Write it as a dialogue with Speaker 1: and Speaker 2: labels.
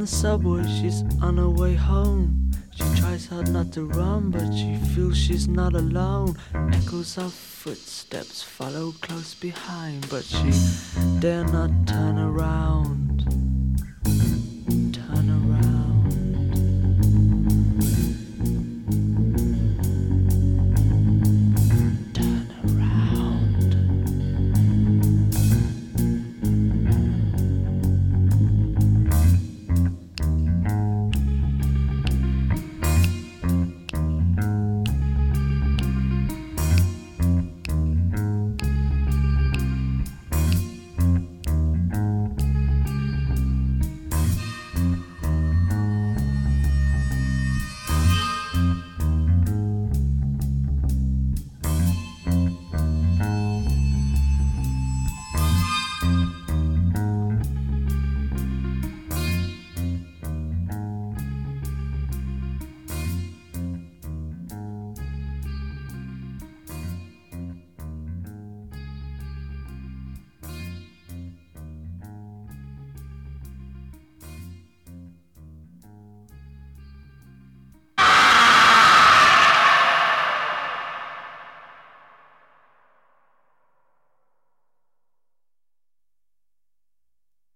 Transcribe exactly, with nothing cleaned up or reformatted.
Speaker 1: subway, she's on her way home. She tries hard not to run, but she feels she's not alone. Echoes of footsteps follow close behind, but she dare not turn around.